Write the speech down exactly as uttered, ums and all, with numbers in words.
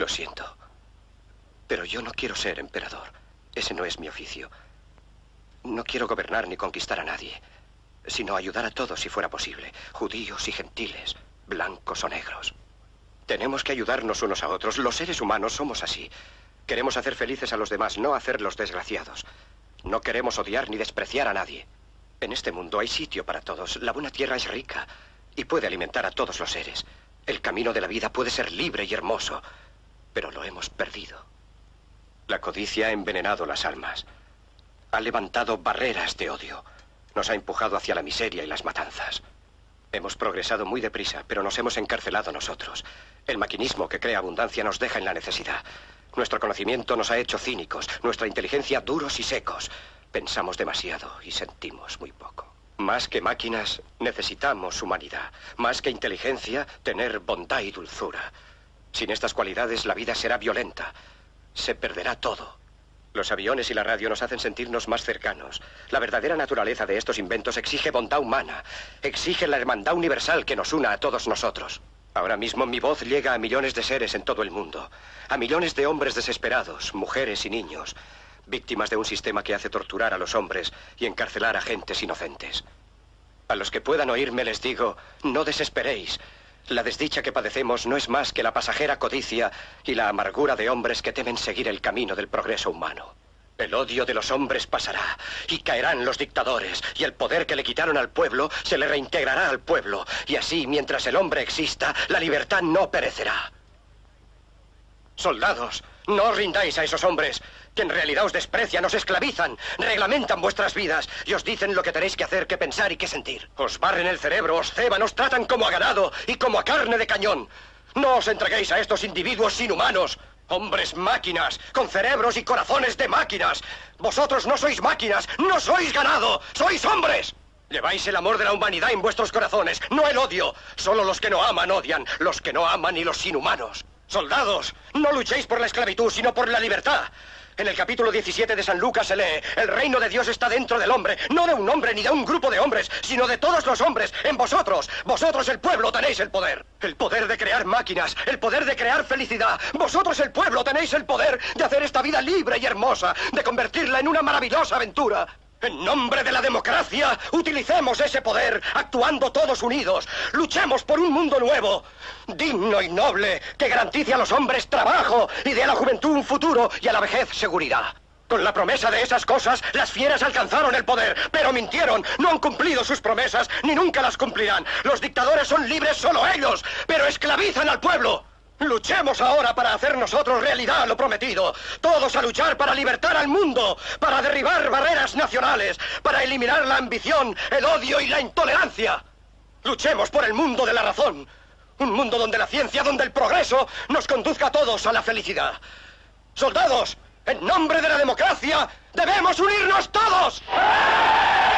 Lo siento. Pero yo no quiero ser emperador. Ese no es mi oficio. No quiero gobernar ni conquistar a nadie, sino ayudar a todos si fuera posible. Judíos y gentiles, blancos o negros. Tenemos que ayudarnos unos a otros. Los seres humanos somos así. Queremos hacer felices a los demás, no hacerlos desgraciados. No queremos odiar ni despreciar a nadie. En este mundo hay sitio para todos. La buena tierra es rica y puede alimentar a todos los seres. El camino de la vida puede ser libre y hermoso, pero lo hemos perdido. La codicia ha envenenado las almas. Ha levantado barreras de odio. Nos ha empujado hacia la miseria y las matanzas. Hemos progresado muy deprisa, pero nos hemos encarcelado nosotros. El maquinismo que crea abundancia nos deja en la necesidad. Nuestro conocimiento nos ha hecho cínicos, nuestra inteligencia duros y secos. Pensamos demasiado y sentimos muy poco. Más que máquinas, necesitamos humanidad. Más que inteligencia, tener bondad y dulzura. Sin estas cualidades, la vida será violenta. Se perderá todo. Los aviones y la radio nos hacen sentirnos más cercanos. La verdadera naturaleza de estos inventos exige bondad humana. Exige la hermandad universal que nos una a todos nosotros. Ahora mismo mi voz llega a millones de seres en todo el mundo. A millones de hombres desesperados, mujeres y niños. Víctimas de un sistema que hace torturar a los hombres y encarcelar a gentes inocentes. A los que puedan oírme les digo, no desesperéis. La desdicha que padecemos no es más que la pasajera codicia y la amargura de hombres que temen seguir el camino del progreso humano. El odio de los hombres pasará y caerán los dictadores y el poder que le quitaron al pueblo se le reintegrará al pueblo. Y así, mientras el hombre exista, la libertad no perecerá. Soldados, no os rindáis a esos hombres, que en realidad os desprecian, os esclavizan, reglamentan vuestras vidas y os dicen lo que tenéis que hacer, que pensar y que sentir. Os barren el cerebro, os ceban, os tratan como a ganado y como a carne de cañón. No os entreguéis a estos individuos inhumanos. Hombres máquinas, con cerebros y corazones de máquinas. Vosotros no sois máquinas, no sois ganado, sois hombres. Lleváis el amor de la humanidad en vuestros corazones, no el odio. Solo los que no aman odian, los que no aman y los inhumanos. Soldados, no luchéis por la esclavitud, sino por la libertad. En el capítulo diecisiete de San Lucas se lee, el reino de Dios está dentro del hombre, no de un hombre ni de un grupo de hombres, sino de todos los hombres, en vosotros. Vosotros, el pueblo, tenéis el poder. El poder de crear máquinas, el poder de crear felicidad. Vosotros, el pueblo, tenéis el poder de hacer esta vida libre y hermosa, de convertirla en una maravillosa aventura. En nombre de la democracia, utilicemos ese poder, actuando todos unidos. Luchemos por un mundo nuevo, digno y noble, que garantice a los hombres trabajo y dé a la juventud un futuro y a la vejez seguridad. Con la promesa de esas cosas, las fieras alcanzaron el poder, pero mintieron, no han cumplido sus promesas, ni nunca las cumplirán. Los dictadores son libres solo ellos, pero esclavizan al pueblo. Luchemos ahora para hacer nosotros realidad lo prometido. Todos a luchar para libertar al mundo, para derribar barreras nacionales, para eliminar la ambición, el odio y la intolerancia. Luchemos por el mundo de la razón. Un mundo donde la ciencia, donde el progreso nos conduzca a todos a la felicidad. Soldados, en nombre de la democracia, debemos unirnos todos.